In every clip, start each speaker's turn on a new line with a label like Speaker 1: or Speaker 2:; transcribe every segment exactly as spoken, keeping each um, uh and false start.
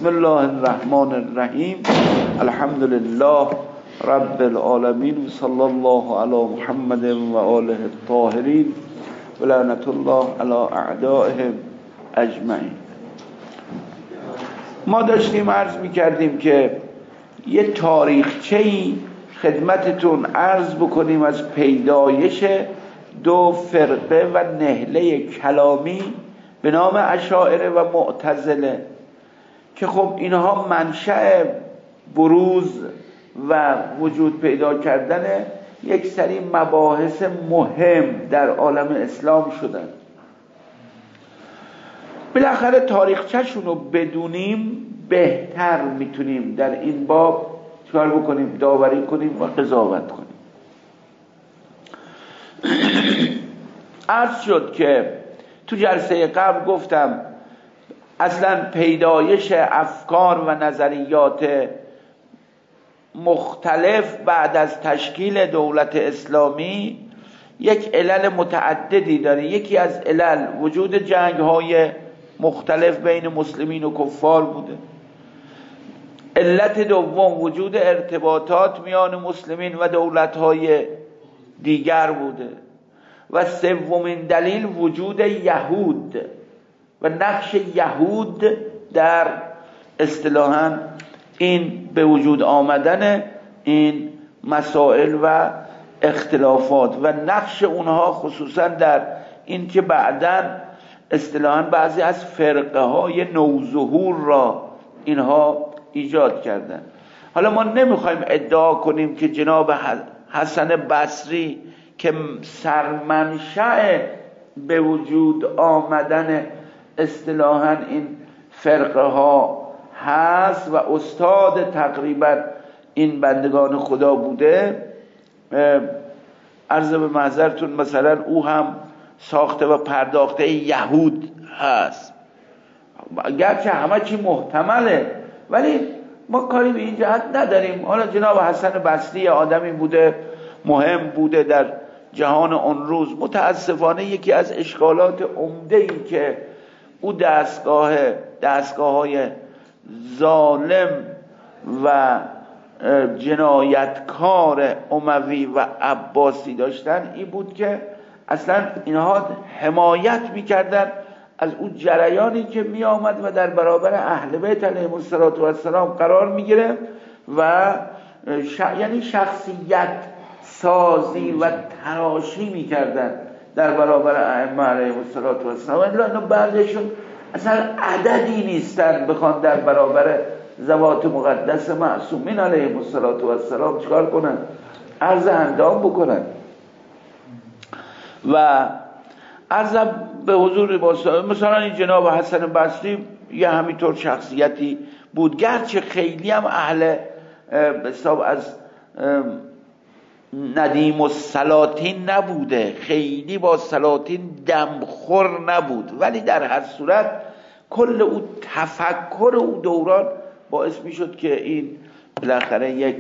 Speaker 1: بسم الله الرحمن الرحیم. الحمد لله رب العالمین و صلی الله علی محمد و آله الطاهرین و لعنت الله علی اعدائهم اجمعین. ما داشتیم عرض میکردیم که یه تاریخچه‌ای خدمتتون عرض بکنیم از پیدایش دو فرقه و نهله کلامی به نام اشاعره و معتزله که خب اینها منشأ بروز و وجود پیدا کردن یک سری مباحث مهم در عالم اسلام شدن. بالاخره تاریخچه‌شون رو بدونیم بهتر میتونیم در این باب چکار بکنیم؟ داوری کنیم و قضاوت کنیم. عرض شد که تو جلسه قبل گفتم اصلا پیدایش افکار و نظریات مختلف بعد از تشکیل دولت اسلامی یک علل متعددی داره. یکی از علل وجود جنگ‌های مختلف بین مسلمین و کفار بوده. علت دوم وجود ارتباطات میان مسلمین و دولت‌های دیگر بوده و سومین دلیل وجود یهود و نقش یهود در اصطلاحاً این به وجود آمدن این مسائل و اختلافات و نقش اونها خصوصاً در این که بعداً اصطلاحاً بعضی از فرقه های نوظهور را اینها ایجاد کردن. حالا ما نمیخوایم ادعا کنیم که جناب حسن بصری که سرمنشأ به وجود آمدن اصطلاحاً این فرقه ها هست و استاد تقریبا این بندگان خدا بوده. عرض به معذرتون مثلا او هم ساخته و پرداخته یهود هست، گرچه همه چی محتمله ولی ما کاری به این جهت نداریم. حالا جناب حسن بصری آدمی بوده مهم بوده در جهان اون روز. متاسفانه یکی از اشکالات عمده‌ای که او دستگاه دستگاه های ظالم و جنایتکار اموی و عباسی داشتن این بود که اصلا اینها حمایت میکردن از اون جریانی که می آمد و در برابر اهل بیت علیهم السلام قرار میگیره و ش... یعنی شخصیت سازی و تراشی میکردن در برابر ائمه علیهم السلام. اینا بعضیشون اصلا عددی نیستن بخوان در برابر ذوات مقدس معصومین علیهم السلام چکار کنن؟ عرض اندام بکنن. و عرض به حضور با مثلا این جناب حسن بصری یه همینطور شخصیتی بود، گرچه خیلی هم اهل حساب از ندیم و سلاطین نبوده، خیلی با سلاطین دمخور نبود، ولی در هر صورت کل او تفکر او دوران باعث می شد که این بالاخره یک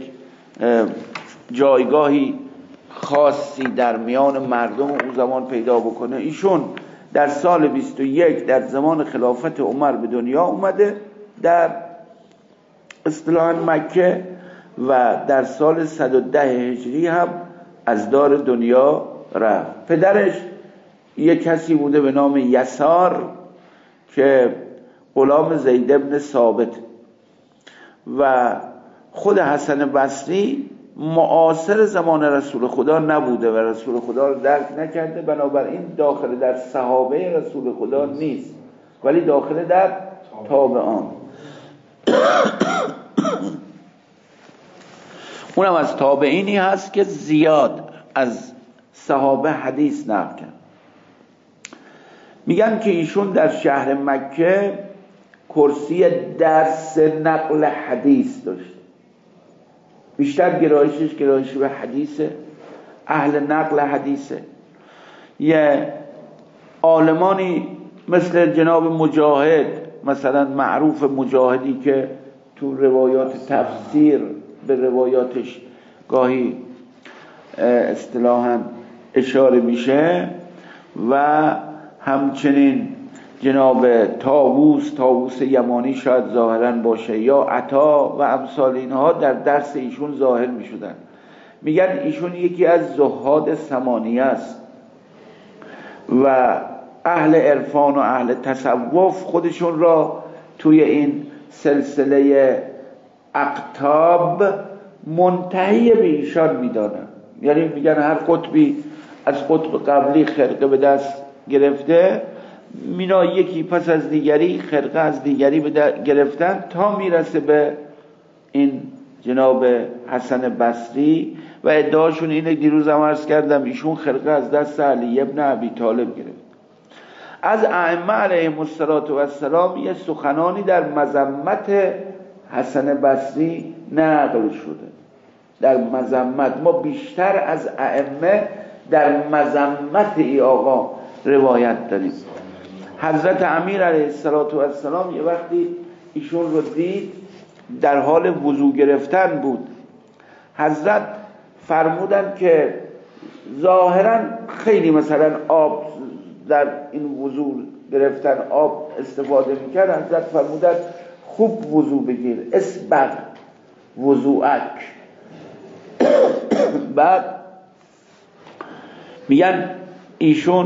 Speaker 1: جایگاهی خاصی در میان مردم او زمان پیدا بکنه. ایشون در سال بیست و یک در زمان خلافت عمر به دنیا اومده در اصطلاحاً مکه و در سال صد و ده هجری هم از دار دنیا رفت. پدرش یک کسی بوده به نام یسار که غلام زید بن ثابت و خود حسن بصری معاصر زمان رسول خدا نبوده و رسول خدا رو درک نکرده، بنابراین داخل در صحابه رسول خدا نیست ولی داخل در تابعان. اونم از تابعینی هست که زیاد از صحابه حدیث نقل کرد. میگن که ایشون در شهر مکه کرسی درس نقل حدیث داشت. بیشتر گرایشش گرایش به حدیثه، اهل نقل حدیثه. یه عالمانی مثل جناب مجاهد مثلا، معروف مجاهدی که تو روایات تفسیر به روایاتش گاهی اصطلاحاً اشاره میشه و همچنین جناب طاووس طاووس یمانی شاید ظاهرا باشه، یا عطا و امثال اینها در درس ایشون ظاهر می شدن. میگن ایشون یکی از زهاد ثمانیه است و اهل عرفان و اهل تصوف خودشون را توی این سلسله اقطاب منتهی به ایشان میدانن. یعنی میگن هر قطبی از قطب قبلی خرقه به دست گرفته، مینا یکی پس از دیگری خرقه از دیگری به گرفتن تا میرسه به این جناب حسن بصری و ادعاشون اینه، دیروز هم عرض کردم ایشون خرقه از دست علی ابن ابی طالب گرفت. از ائمه علیهم السلام یه سخنانی در مذمت حسن بصری نقل شده، در مذمت. ما بیشتر از ائمه در مذمت ای آقا روایت داریم. حضرت امیر علیه السلام یه وقتی ایشون رو دید در حال وضو گرفتن بود. حضرت فرمودن که ظاهرا خیلی مثلا آب در این وضو گرفتن آب استفاده میکرد. حضرت فرمودن خوب وضو بگیر، اسبغ وضوعک. بعد میگن ایشون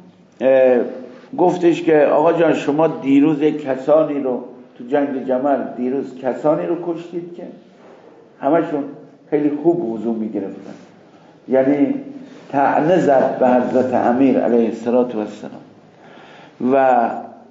Speaker 1: گفتش که آقا جان شما دیروز کسانی رو تو جنگ جمل دیروز کسانی رو کشتید که همشون خیلی خوب وضو میگرفتن. یعنی طعنه زد به حضرت امیر علیه السلام و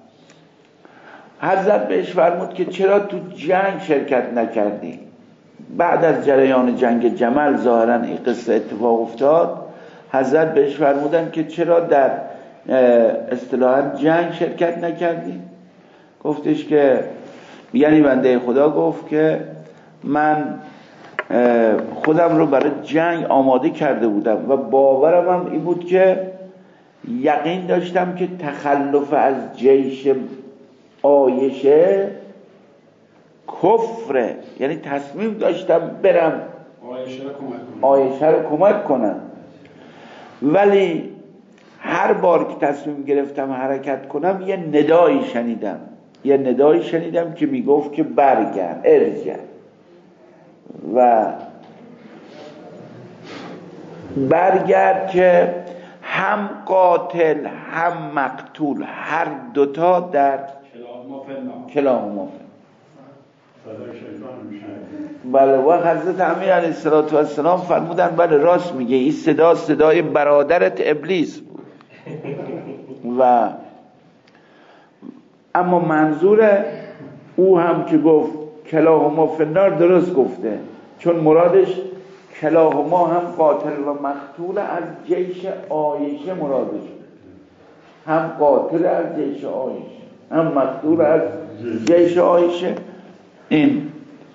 Speaker 1: حضرت بهش فرمود که چرا تو جنگ شرکت نکردی؟ بعد از جریان جنگ جمل ظاهرا این قصه اتفاق افتاد. حضرت بهش فرمودن که چرا در اصطلاحاً جنگ شرکت نکردی؟ گفتش که یعنی بنده خدا گفت که من خودم رو برای جنگ آماده کرده بودم و باورم هم این بود که یقین داشتم که تخلف از جیش عایشه کفره، یعنی تصمیم داشتم برم عایشه رو کمک کنم، ولی هر بار که تصمیم گرفتم حرکت کنم یه ندایی شنیدم یه ندایی شنیدم که میگفت که برگرد ارجع، و برگرد که هم قاتل هم مقتول هر دوتا در کلاهما فن. بله. و حضرت امیر علیه السلام فرمودن بله راست میگه، این صدا صدای برادرت ابلیس بود. و اما منظور او هم که گفت کلاهما فنار درست گفته، چون مرادش کلاهما هم قاتل و مقتول از جیش عایشه مرادش، هم قاتل از جیش عایشه هم مقتول از جیش عایشه. این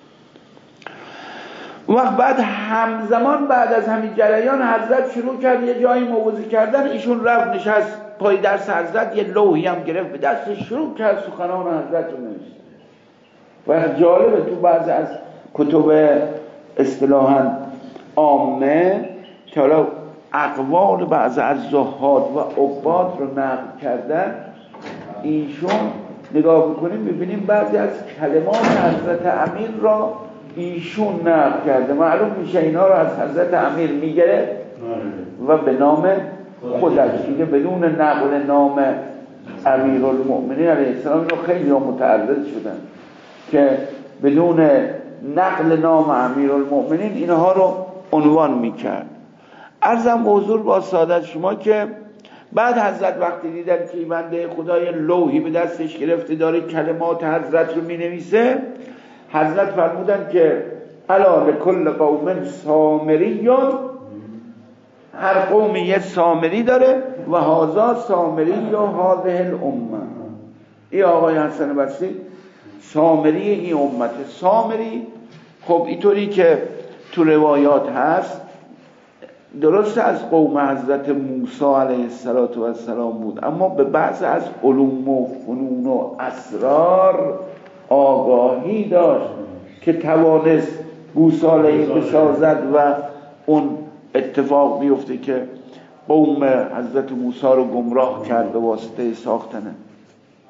Speaker 1: وقت بعد همزمان بعد از همین جریان حضرت شروع کرد یه جایی موعظه کردن. ایشون رفت نشست پای درس حضرت، یه لوحی هم گرفت به دستش شروع کرد سخنان حضرت رو نوشت. و جالبه تو بعضی از کتب اصطلاحاً عامه که حالا اقوال بعضی از زهاد و عباد رو نقل کردن، ایشون نگاه بکنیم ببینیم بعضی از کلمات حضرت امیر را ایشون نقل کرده. معلوم میشه اینا رو از حضرت امیر میگره و به نام خودش دیگه بدون نقل نام امیرالمؤمنین علیه السلام. اینو خیلی ها متعرض شدن که بدون نقل نام امیرالمؤمنین اینها رو عنوان میکرد. عرضم به حضور با سعادت شما که بعد حضرت وقتی دیدن که بنده خدای لوحی به دستش گرفته داره کلمات حضرت رو مینویسه، حضرت فرمودن که الا لکل قوم سامریون، هر قومی یه سامری داره و هذا سامری یا هذه الامه. ای آقای حسن بصری سامری این امت. سامری خب اینطوری که تو روایات هست درست از قوم حضرت موسی علیه السلام بود، اما به بعض از علوم و فنون و اسرار آگاهی داشت که توانست گوساله‌ای بسازد و اون اتفاق بیفته که قوم حضرت موسی رو گمراه کرد به واسطه ساختن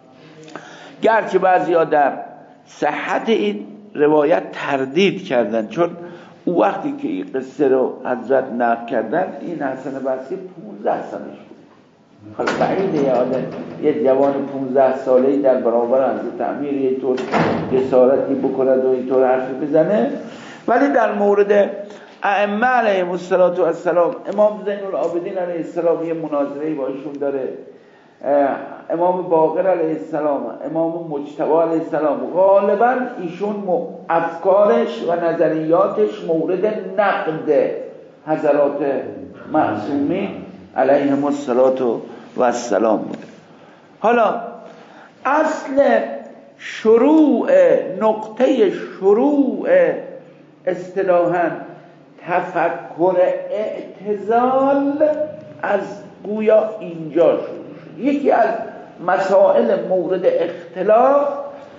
Speaker 1: گرچه بعضیا در صحت این روایت تردید کردن، چون او وقتی که این قصه رو حضرت نقل کردن این حسن بصری پونزده سالش بود. حالا بعیده یاده یه جوان پونزده ساله‌ای در برابر حضرت امیر یه طور جسارتی بکند و اینطور حرف بزنه. ولی در مورد ائمه علیهم السلام، امام زین العابدین علیه السلام یه مناظره‌ای با ایشون داره، امام باقر علیه السلام، امام مجتبی علیه السلام، غالبا ایشون افکارش و نظریاتش مورد نقد حضرات معصومین علیهم السلام بوده. حالا اصل شروع، نقطه شروع اصطلاحاً تفکر اعتزال از گویا اینجا شروع شد. یکی از مسائل مورد اختلاف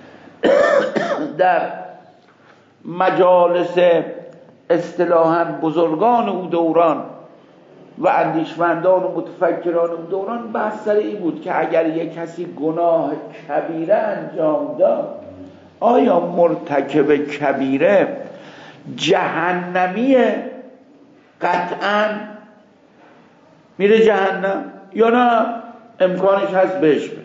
Speaker 1: در مجالس اصطلاحاً بزرگان او دوران و اندیشمندان و متفکران او دوران بحث سر این بود که اگر یک کسی گناه کبیره انجام داد، آیا مرتکب کبیره جهنمیه قطعاً میره جهنم یا نه امکانش هست بهش بره؟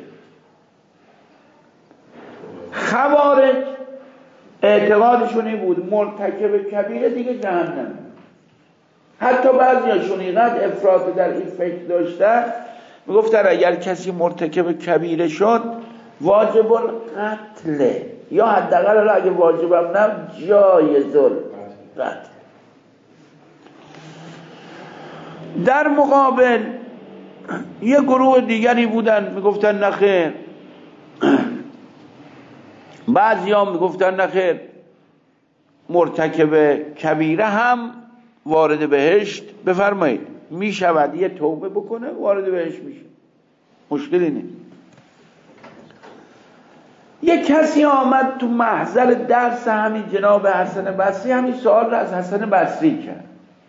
Speaker 1: خوارج اعتقادشون این بود مرتکب کبیره دیگه جهنم. حتی بعضیاشون اینقدر افراط در این فکر داشتن میگفتن اگر کسی مرتکب کبیره شد واجب القتل، یا حداقل اگه واجبم نه جایز القتل. در مقابل یه گروه دیگری بودن میگفتن نخیر، بعضی ها میگفتن نخیر، مرتکب کبیره هم وارد بهشت بفرمایید میشود، یه توبه بکنه وارد بهشت میشه، مشکلی نیست. یک کسی آمد تو محضر درس همین جناب حسن بصری همین سوال رو از حسن بصری کرد.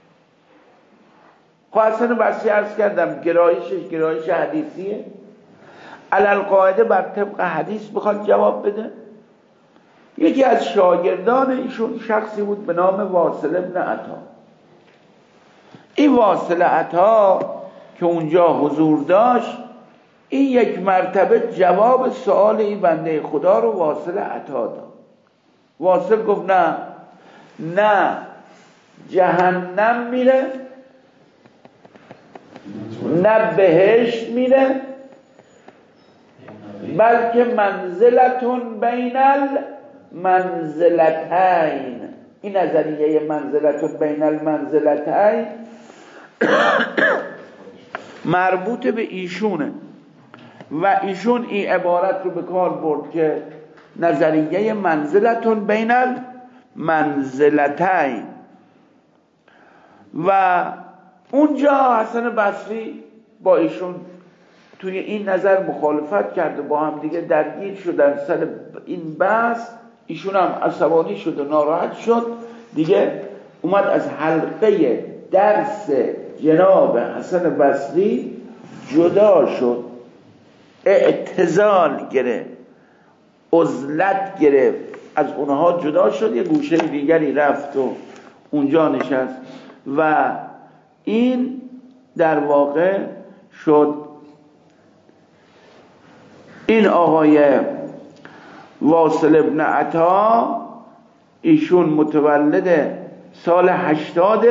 Speaker 1: خب حسن بصری عرض کردم گرایشش گرایش حدیثیه، علالقاعده بر طبق حدیث بخواد جواب بده. یکی از شاگردان ایشون شخصی بود به نام واصل ابن عطا. این واصل عطا که اونجا حضور داشت، این یک مرتبه جواب سوال این بنده خدا رو واصل عطا داد. واصل گفت نه نه جهنم میره نه بهشت میره، بلکه منزلتون بین المنزلتین. این نظریه منزلتون بین المنزلتین مربوط به ایشونه و ایشون این عبارت رو به کار برد که نظریه منزلتون بین المنزلتین. و اونجا حسن بصری با ایشون توی این نظر مخالفت کرد و با هم دیگه درگیر شدن سر این بحث. ایشون هم عصبانی شد و ناراحت شد، دیگه اومد از حلقه درس جناب حسن بصری جدا شد، اعتزال گرفت، عزلت گرفت، از اونها جدا شد، یه گوشه دیگری رفت و اونجا نشست. و این در واقع شد این آقای واصل ابن عطا، ایشون متولد سال هشتاد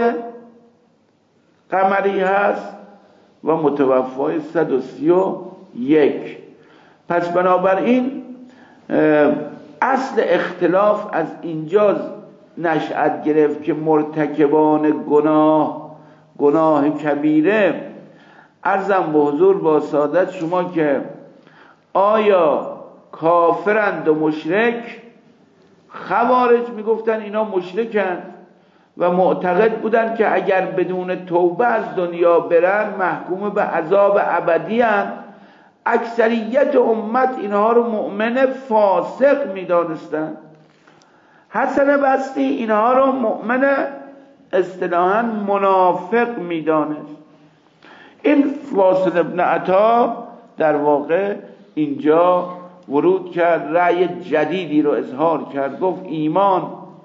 Speaker 1: قمری هست و متوفای صد و سی و یک. پس بنابراین اصل اختلاف از اینجا نشأت گرفت که مرتکبان گناه گناه کبیره، عرضم به حضور با سعادت شما که آیا کافرند و مشرک؟ خوارج میگفتن اینا مشرکن و معتقد بودن که اگر بدون توبه از دنیا برن محکوم به عذاب ابدی هن. اکثریت امت اینها رو مؤمن فاسق میدانستن. حسن بصری اینها رو مؤمن اصطلاحاً منافق میدانست. این واصل ابن عطا در واقع اینجا ورود کرد، رأی جدیدی رو اظهار کرد، گفت ایمان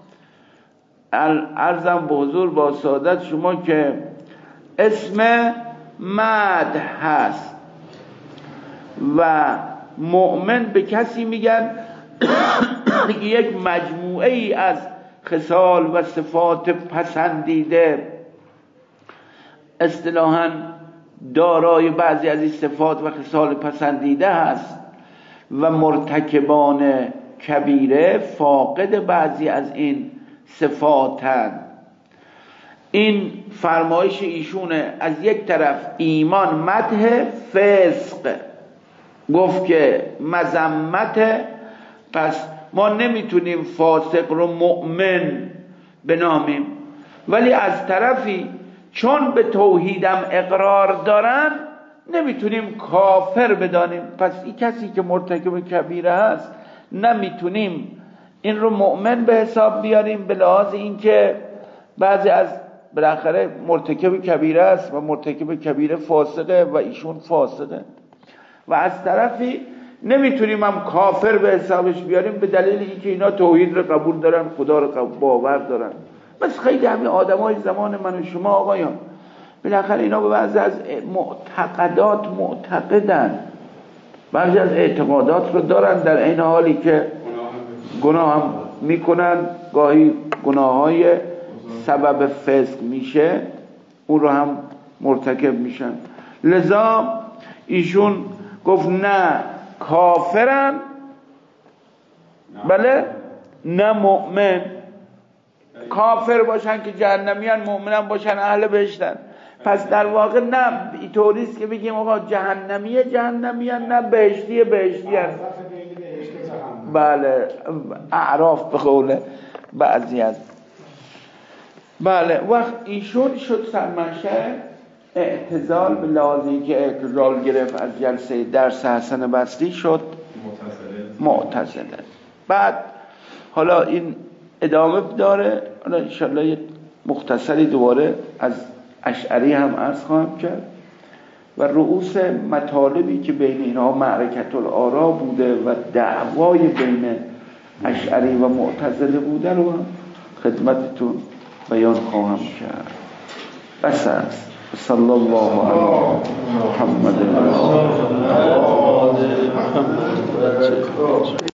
Speaker 1: عرضم به حضور با سعادت شما که اسم مدح هست و مؤمن به کسی میگن که یک مجموعه ای از خصال و صفات پسندیده، اصطلاحاً دارای بعضی از این صفات و خصال پسندیده هست و مرتکبان کبیره فاقد بعضی از این صفاتند. این فرمایش ایشونه. از یک طرف ایمان مدح فسق، گفت که مذمت، پس ما نمیتونیم فاسق رو مؤمن بنامیم، ولی از طرفی چون به توحیدم اقرار دارن نمیتونیم کافر بدانیم. پس این کسی که مرتکب کبیره هست نمیتونیم این رو مؤمن به حساب بیاریم، به لحاظ اینکه بعضی از بالاخره مرتکب کبیره است و مرتکب کبیره فاسقه و ایشون فاسقه، و از طرفی نمیتونیم هم کافر به حسابش بیاریم به دلیل اینکه اینا توحید رو قبول دارن، خدا رو باور دارن. بس خیلی همین آدمای زمان من و شما آقایان بالاخره اینا به بعضی از معتقدات معتقدن، بعضی از اعتقادات رو دارن، در این حالی که گناه هم میکنن، گاهی گناه های سبب فسق میشه اون رو هم مرتکب میشن. لذا ایشون گفت نه کافرن، بله نه مؤمن. کافر باشن که جهنمیان، مؤمنن باشن اهل بهشتن. پس در واقع نه اینطوریست که بگیم آقا جهنمیه جهنمیان، نه بهشتی بهشتیان. بله اعراف به قول بعضی از بله. وقت ایشون شد سرمنشأ اعتزال، به لحاظی که اعتزال گرفت از جلسه درس حسن بصری شد معتزله. بعد حالا این ادامه داره، حالا انشالله یه مختصری دوباره از اشعری هم عرض خواهم کرد و رؤوس مطالبی که بین اینها معرکت الآرا بوده و دعوای بین اشعری و معتزله بوده رو هم خدمتتون بیان خواهم کرد. بس است. صلی الله علی محمد.